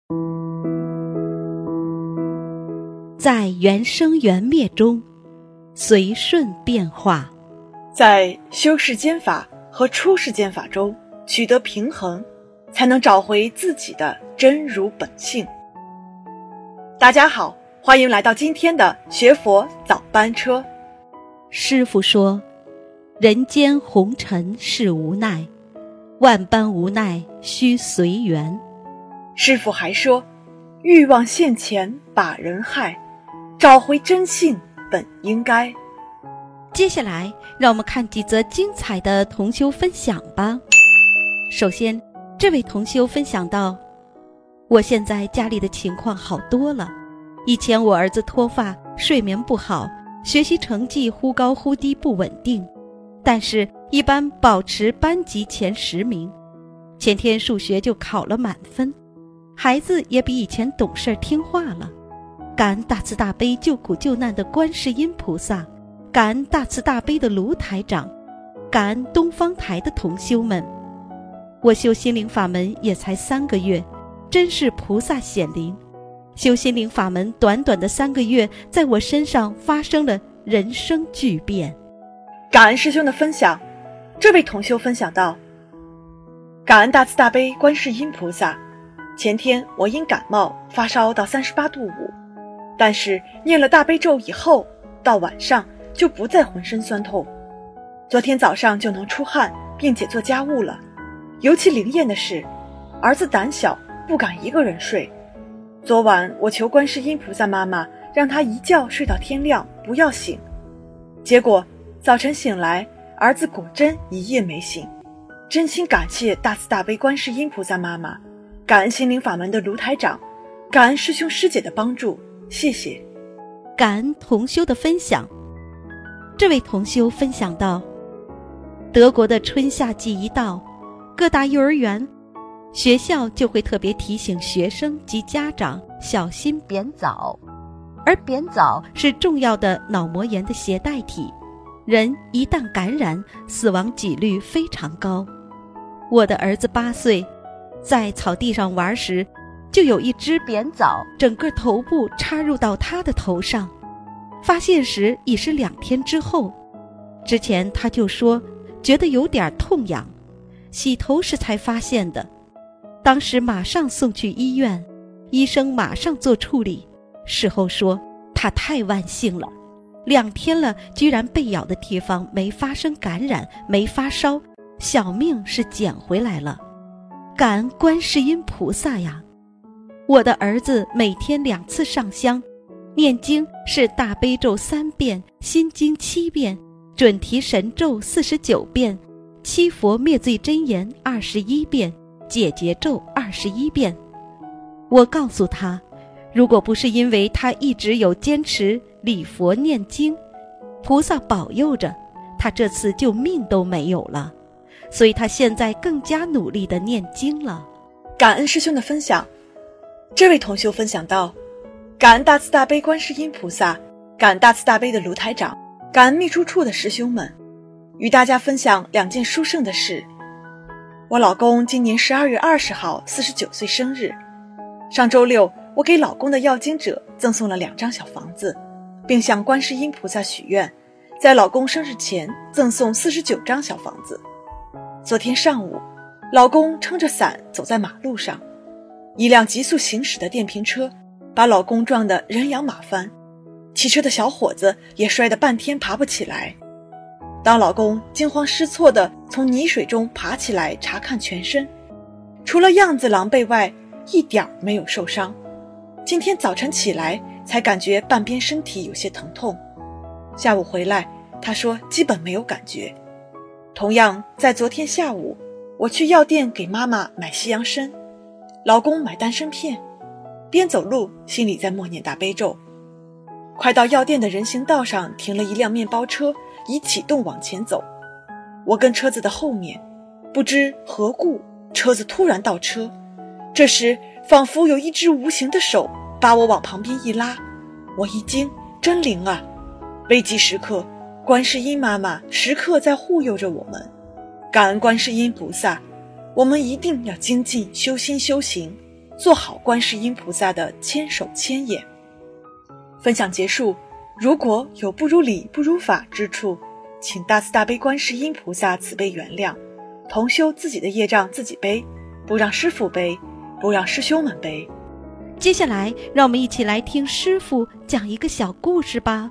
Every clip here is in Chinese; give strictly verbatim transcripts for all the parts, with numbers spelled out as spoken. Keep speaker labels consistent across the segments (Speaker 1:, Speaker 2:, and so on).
Speaker 1: 在缘生缘灭中随顺变化，
Speaker 2: 在修世间法和出世间法中取得平衡，才能找回自己的真如本性。大家好，欢迎来到今天的学佛早班车。
Speaker 1: 师父说，人间红尘是无奈，万般无奈须随缘。
Speaker 2: 师父还说，欲望现前把人害，找回真性本应该。
Speaker 1: 接下来让我们看几则精彩的同修分享吧。首先，这位同修分享到，我现在家里的情况好多了，以前我儿子脱发，睡眠不好，学习成绩忽高忽低不稳定，但是一般保持班级前十名。前天数学就考了满分，孩子也比以前懂事听话了。感恩大慈大悲救苦救难的观世音菩萨，感恩大慈大悲的卢台长，感恩东方台的同修们。我修心灵法门也才三个月，真是菩萨显灵。修心灵法门短短的三个月，在我身上发生了人生巨变。
Speaker 2: 感恩师兄的分享，这位同修分享到，感恩大慈大悲观世音菩萨，前天我因感冒发烧到三十八度五，但是念了大悲咒以后，到晚上就不再浑身酸痛，昨天早上就能出汗并且做家务了。尤其灵验的是，儿子胆小不敢一个人睡，昨晚我求观世音菩萨妈妈让他一觉睡到天亮不要醒，结果早晨醒来，儿子果真一夜没醒。真心感谢大慈大悲观世音菩萨妈妈，感恩心灵法门的卢台长，感恩师兄师姐的帮助，谢谢。
Speaker 1: 感恩同修的分享。这位同修分享到，德国的春夏季一到，各大幼儿园、学校就会特别提醒学生及家长小心扁枣，而扁枣是重要的脑膜炎的携带体，人一旦感染，死亡几率非常高。我的儿子八岁，在草地上玩时，就有一只扁枣整个头部插入到他的头上，发现时已是两天之后。之前他就说觉得有点痛痒，洗头时才发现的，当时马上送去医院，医生马上做处理。事后说他太万幸了，两天了居然被咬的地方没发生感染，没发烧，小命是捡回来了。感恩观世音菩萨呀！我的儿子每天两次上香，念经是大悲咒三遍，心经七遍，准提神咒四十九遍，七佛灭罪真言二十一遍，解结咒二十一遍。我告诉他，如果不是因为他一直有坚持礼佛念经，菩萨保佑着他，这次就命都没有了。所以他现在更加努力地念经了。
Speaker 2: 感恩师兄的分享。这位同修分享到，感恩大慈大悲观世音菩萨，感恩大慈大悲的卢台长，感恩秘书处的师兄们，与大家分享两件殊胜的事。我老公今年十二月二十号四十九岁生日，上周六我给老公的要经者赠送了两张小房子，并向观世音菩萨许愿，在老公生日前赠送四十九张小房子。昨天上午，老公撑着伞走在马路上，一辆急速行驶的电瓶车把老公撞得人仰马翻，骑车的小伙子也摔得半天爬不起来。当老公惊慌失措地从泥水中爬起来查看全身，除了样子狼狈外，一点儿没有受伤。今天早晨起来才感觉半边身体有些疼痛，下午回来他说基本没有感觉。同样在昨天下午，我去药店给妈妈买西洋参，老公买丹参片，边走路心里在默念大悲咒。快到药店的人行道上停了一辆面包车，已启动往前走。我跟车子的后面，不知何故车子突然倒车，这时仿佛有一只无形的手把我往旁边一拉，我一惊，真灵啊！危急时刻，观世音妈妈时刻在护佑着我们，感恩观世音菩萨，我们一定要精进修心修行， 做好观世音菩萨的千手千眼。分享结束，如果有不如理不如法之处，请大慈大悲观世音菩萨慈悲原谅，同修自己的业障自己背，不让师父背，不让师兄们背。
Speaker 1: 接下来让我们一起来听师父讲一个小故事吧。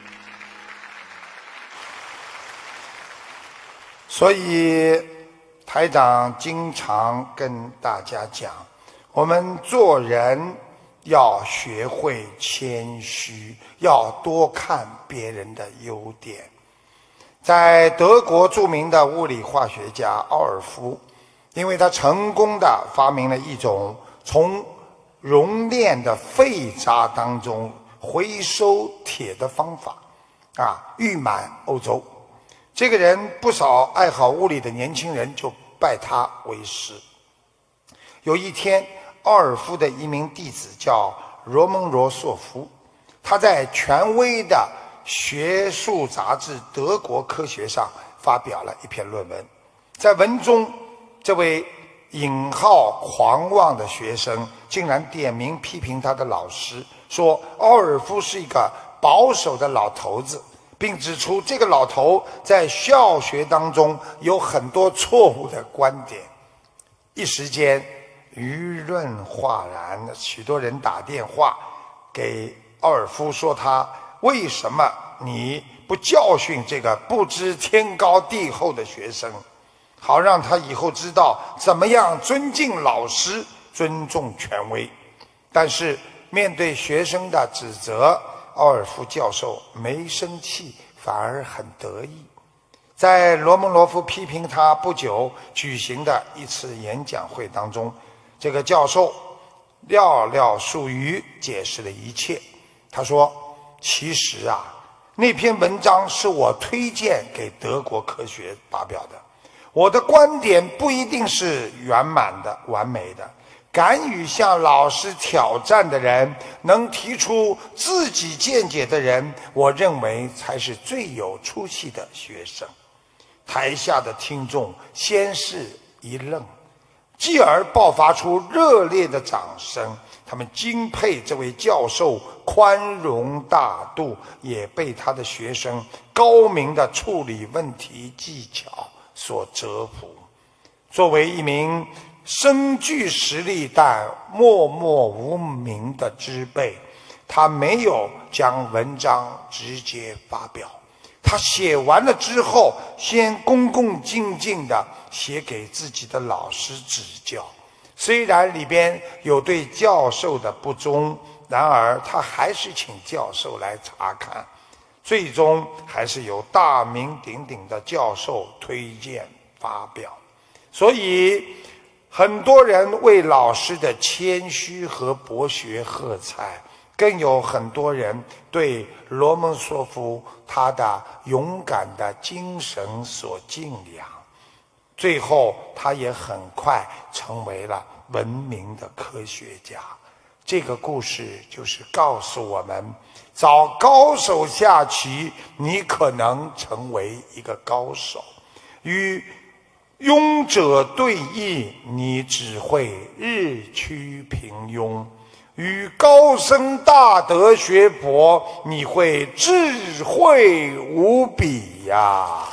Speaker 3: 所以台长经常跟大家讲，我们做人要学会谦虚，要多看别人的优点。在德国著名的物理化学家奥尔夫，因为他成功地发明了一种从熔炼的废渣当中回收铁的方法，啊，誉满欧洲。这个人不少爱好物理的年轻人就拜他为师。有一天，奥尔夫的一名弟子叫罗蒙罗索夫，他在权威的学术杂志《德国科学》上发表了一篇论文。在文中，这位引号狂妄的学生竟然点名批评他的老师，说奥尔夫是一个保守的老头子，并指出这个老头在教学当中有很多错误的观点。一时间舆论哗然，许多人打电话给奥尔夫说，他为什么你不教训这个不知天高地厚的学生，好让他以后知道怎么样尊敬老师，尊重权威。但是面对学生的指责，奥尔夫教授没生气，反而很得意。在罗蒙罗夫批评他不久举行的一次演讲会当中，这个教授寥寥数语解释了一切。他说，其实啊，那篇文章是我推荐给德国科学发表的，我的观点不一定是圆满的完美的，敢于向老师挑战的人，能提出自己见解的人，我认为才是最有出息的学生。台下的听众先是一愣，继而爆发出热烈的掌声。他们敬佩这位教授宽容大度，也被他的学生高明的处理问题技巧所折服。作为一名身具实力但默默无名的知辈，他没有将文章直接发表，他写完了之后，先恭恭敬敬地写给自己的老师指教。虽然里边有对教授的不忠，然而他还是请教授来查看，最终还是由大名鼎鼎的教授推荐发表。所以很多人为老师的谦虚和博学喝彩，更有很多人对罗蒙索夫他的勇敢的精神所敬仰。最后他也很快成为了闻名的科学家。这个故事就是告诉我们，找高手下棋，你可能成为一个高手；与庸者对弈，你只会日趋平庸；与高僧大德学佛，你会智慧无比呀！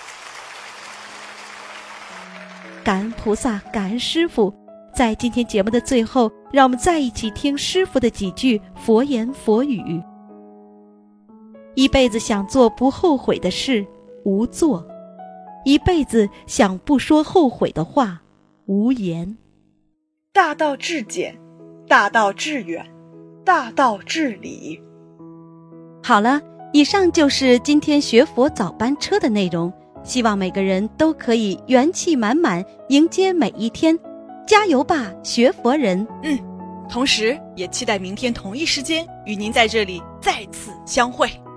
Speaker 1: 感恩菩萨，感恩师父。在今天节目的最后，让我们再一起听师父的几句佛言佛语。一辈子想做不后悔的事，无做；一辈子想不说后悔的话，无言。
Speaker 2: 大道至简，大道至远，大道至理。
Speaker 1: 好了，以上就是今天学佛早班车的内容，希望每个人都可以元气满满迎接每一天。加油吧，学佛人！
Speaker 2: 嗯，同时也期待明天同一时间与您在这里再次相会。